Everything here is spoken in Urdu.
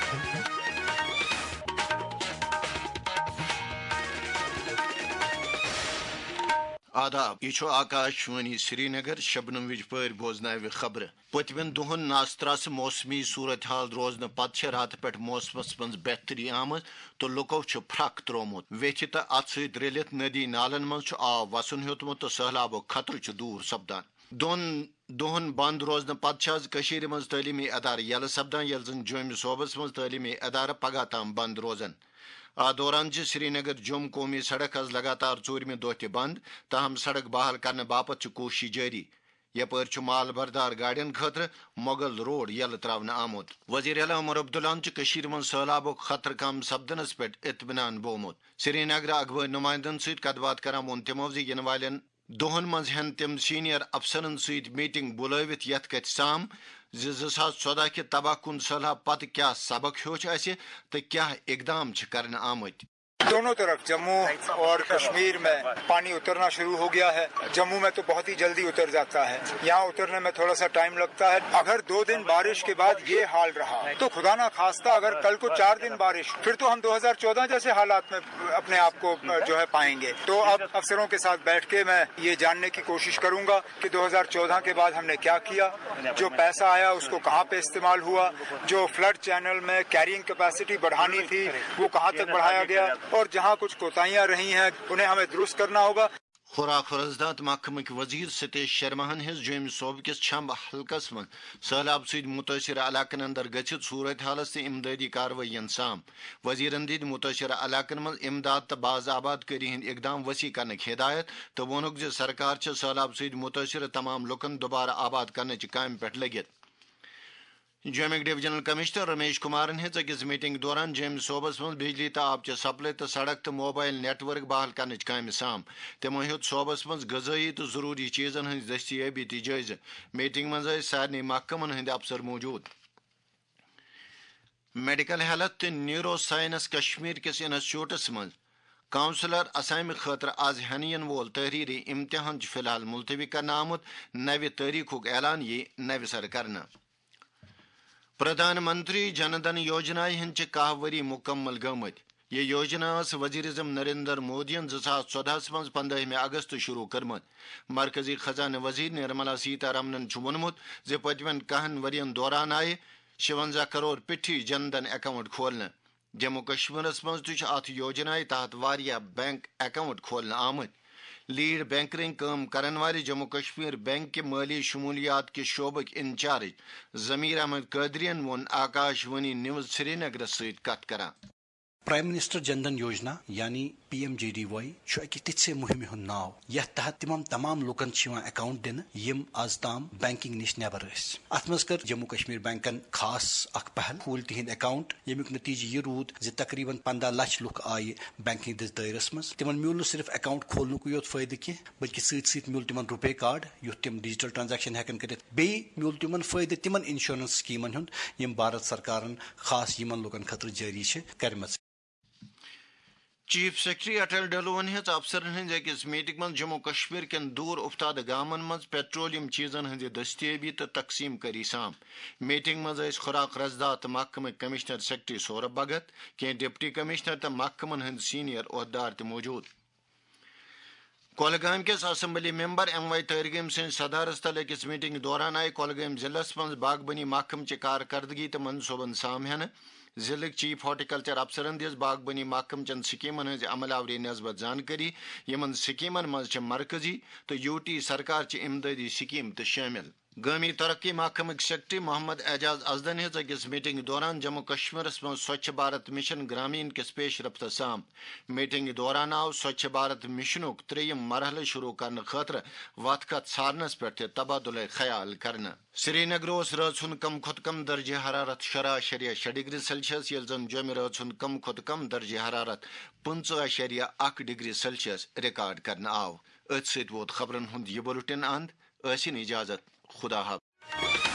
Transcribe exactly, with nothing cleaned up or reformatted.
آداب یہ آکاشوانی سری نگر شبنم وج پور بوزنو خبر پتمن دہن ناستراس موسمی صورت حال روزن پتہ رات پہ موسمس من بہتری آمت تو لکو پھرک ترومت ویتھ تو ات ست رلت ندی نالن من آب وسن ہیوتمت تو سہلابو خطرہ دور سپدان دون دہن بند روزن پتہ من تعلیمی ادارہ یل سپدان یل زن جوم صوبس من تعلیمی ادارہ پگہ تام بند روزن آ دوران سری نگر جوم قومی سڑک آز لگاتار ژوٗرمہِ دۄہ تہِ بند تاہم سڑک بحال کرنے باپت کوشش جاری یپر مال بردار گاڑین خاطر مغل روڈ یل تراؤن آمت وزیر اعلیٰ عمر عبداللہ من سہلابک خطر کم سپدنس پہ اطمینان بومت سری نگر اغوٲ نمائندن ست کت بات کران وون تمو زِ ین والین دہن مز ہن تم سینئر افسرن ست میٹنگ بلوت یت کت سام زٕ ساس ژۄدہ کہ تباہ کن سہلاب پتہ کیا سبق ہیوچ اسہ تو کیا اقدام کرنے آمت دونوں طرف جموں اور کشمیر میں پانی اترنا شروع ہو گیا ہے. جموں میں تو بہت ہی جلدی اتر جاتا ہے, یہاں اترنے میں تھوڑا سا ٹائم لگتا ہے. اگر دو دن بارش کے بعد یہ حال رہا تو خدا نہ خواستہ اگر کل کو چار دن بارش, پھر تو ہم دو ہزار چودہ جیسے حالات میں اپنے آپ کو جو ہے پائیں گے. تو اب افسروں کے ساتھ بیٹھ کے میں یہ جاننے کی کوشش کروں گا کہ دو ہزار چودہ کے بعد ہم نے کیا کیا, جو پیسہ آیا اس کو کہاں پہ استعمال ہوا, جو فلڈ چینل میں کیرینگ کیپیسٹی بڑھانی تھی وہ کہاں تک بڑھایا گیا, اور جہاں کچھ کوتاہیاں رہی ہیں انہیں ہمیں درست کرنا ہوگا. خوراک فرزدات محکمک وزیر ستیش شرماہن ہز جوم صوبہ کس چھمب حلقس من سہلاب ست متاثرہ علاقن اندر گھت صورت حالس تہ امدادی کاروائین سام. وزیرن دت متاثرہ علاقن من امداد تو باز آباد کاری ہند اقدام وسیع کرنک ہدایت تو وونک ز سرکار چھ سہلاب ست متاثرہ تمام لکن دوبارہ آباد کرنے کام پہ لگت. جومک ڈویژنل کمشنر رمیش کمارن ہز اکس میٹنگ دوران جوم صوبس من بجلی تو آب چہ سپلائی تو سڑک تو موبائل نیٹ ورک بحال کرنے کام سام. تمو ہیوت صوبس من غذائی تو ضروری چیزن ہز دستیابی تہ جائزہ. میٹنگ من سارے محکمن ہند افسر موجود. میڈیکل ہیلتھ تو نیورو سائنس کشمیر کس انسٹیٹیوٹس من کونسلر اسامہ خاطر آز ہین وول تحریری امتحان فی الحال ملتوی کرنا آمت. نو تاریخک اعلان یہ نو سر کرنا. پردھان منتری جن دھن یوجنا ہند کہ وری مکمل گمت. یہ یوجنا وزیر اعظم نریندر مودین زٕ ساس ژۄدہس من پندہمہ اگست شروع کرمت. مرکزی خزانہ وزیر نرملا سیتا رمنن وونمت ز پتمن کہن ورین دوران آئے شونزہ کروڑ پٹھی جن دھن اکاؤنٹ کھولنے. جموں کشمیرس من تہ ات یوجنا تحت واریاہ بینک اکاؤنٹ کھولنے آمت. لیڈ بینکرنگ کام کرن والے جموں کشمیر بینک کے مالی شمولیات کے شعبک انچارج ضمیر احمد قادرین وون آکاشوانی نیوز سری نگر ست کت کران. پرائم منسٹر جن دھن یوجنا یعنی P M J D Y اکہ تتھ مہم ہند ناو یتھ تحت تمام تمام لکن اکاؤنٹ دن یم آز تام بینکنگ نش نبر ٲسۍ. ات مز کر جموں کشمیر بینکن خاص اخ پہل کھول تہند اکاؤنٹ یمیک نتیجہ یہ رود ز تقریباً پندہ لچھ لک آئے بینکنگ دس دائرس مز. تمن میول نہ صرف اکاؤنٹ کھولنک یوت فائدہ کی بلکہ ست ست میول تمن روپے کارڈ یوت تم ڈیجیٹل ٹرانزیکشن ہیکن کرت. بیٚیہِ میول تمن فائدہ تمن انشورنس سکیمن ہند یم بھارت سرکارن خاص یمن لکن خاطر جاری کرمژ. چیف سیکرٹری اٹل ڈلون ہز افسرن ہند اکس میٹنگ من جموں کشمیر کن دور افتادہ گامن من پیٹرولیم چیزن ہند دستیابی تو تقسیم کری سام. میٹنگ من خوراک رزدات محکمہ کمشنر سیکرٹری سورب بھگت, کی ڈپٹی کمشنر تو محکمن ہند سینئر عہدیدار تہ موجود. کولگام کس assembly member M Y Tarigami سن صدارت تل اکس میٹنگ دوران آئی کولگام ضلع من باغبانی محکمہ چہ کارکردگی تو منصوبن سام ہینہ. ضلع چیف ہارٹیکلچر افسرن دس باغبانی محکمہ چن سکیمن ہز عمل آوری نسبت زانکاری. یمن سکیمن مز مرکزی تو یو ٹی سرکار چہ امدادی سکیم تہ شامل. گامی ترقی محکمہ سیکرٹری محمد اعجاز ازدن ہز اکس میٹنگ دوران جموں کشمیرس من سوچھ بھارت مشن گرامین کس پیش رفت سام. میٹنگ دوران آو سوچھ بھارت مشنک تریم مرحلہ شروع کرنے خاطر وت کت ژھارنس پہ تبادلہ خیال کرنا. سری نگر رات ہند کم کھت کم درجہ حرارت شرح اشریہ شے ڈگری سیلسیس یل زن جومہ رات ہند کم کھت کم درجہ حرارت پنچہ اشریہ اک ڈگری سیلسیس ریکارڈ کرنا آو. ات ست ووت خبرن ہند یہ بلٹن اند. ٲسِن اجازت. خدا حافظ.